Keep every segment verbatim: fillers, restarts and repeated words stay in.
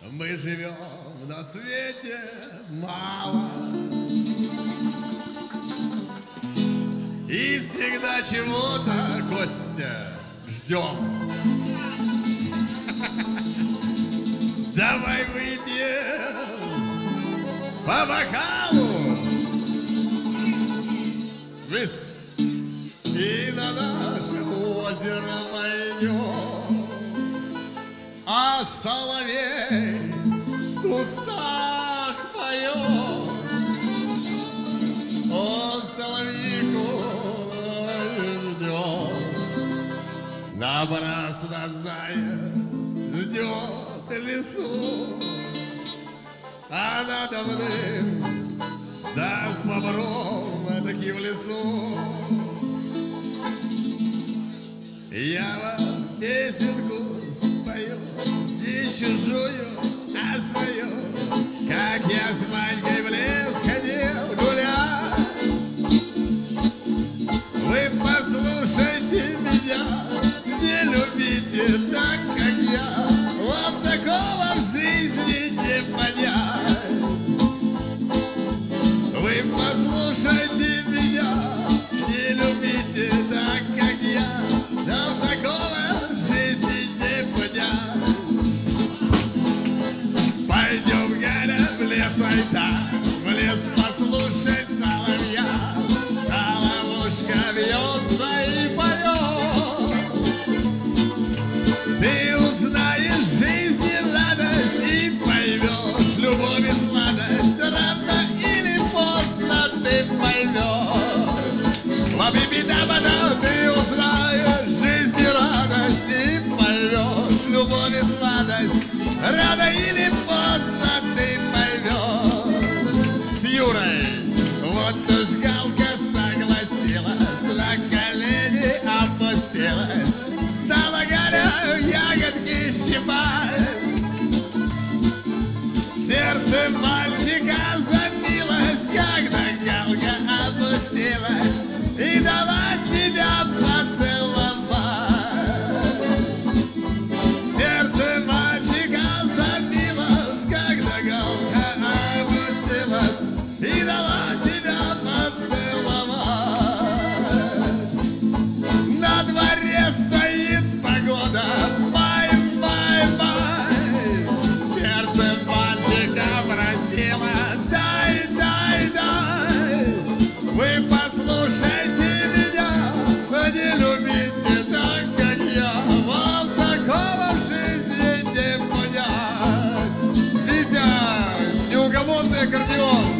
Мы живем на свете мало и всегда чего-то, Костя, ждем. Давай выпьем по бокалу вис и на наше озеро пойдем, а соловей в кустах поет. Он соловьику ждет, напрасно заяц ждет лесу, а надо давным да с бобром таки в лесу. Я вам песенку спою, не чужую, а свою, как я с Манькой в лес ходил гулять. Вы послушайте меня, не любите так, как я, вам такого в жизни не понять. Вы послушайте меня, не любите так, как я, нам такого в жизни не понять. Пойдем, Галя, в лес, ай да, в лес послушать соловья. Соловушка бьется и поет. Ты узнаешь жизни радость и поймешь любовь и сладость. Рано или поздно ты поймешь. Ла-би-би-да-ба-да, ты узнаешь жизни радость и поймешь любовь и сладость. Рано или поздно ты поймешь. С Юрой вот уж Галка согласилась, на колени опустилась, стала Галя ягодки щипать. Сердце мальчика забилось, когда Галка опустилась и дала себя поцеловать. Сердце мальчика забилось, когда Галка опустилась и дала себя поцеловать. На дворе стоит погода, май, май, май. Сердце мальчика просило, дай, дай, дай. Вы послушайте меня, не любите так, как я, вам такого в жизни не понять. Витя, неугомонный аккордеон.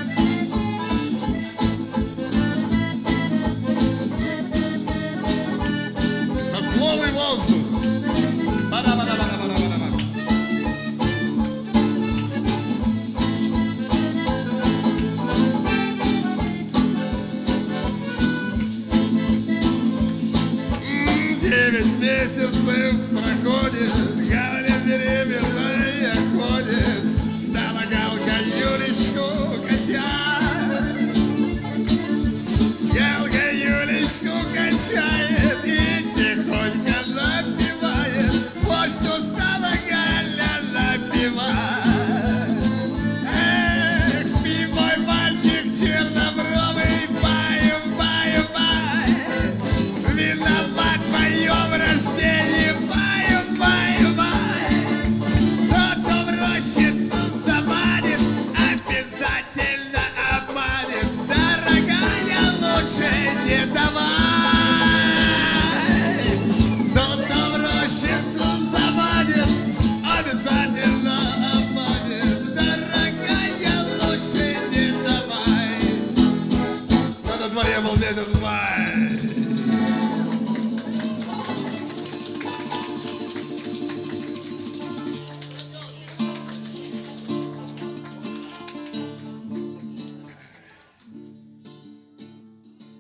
Сословный воздух. Бада-бада-бада-бада-бада. Девять месяцев проходит, Галя беременная ходит, стала Галка Юлечку качать. Галка Юлечку качает.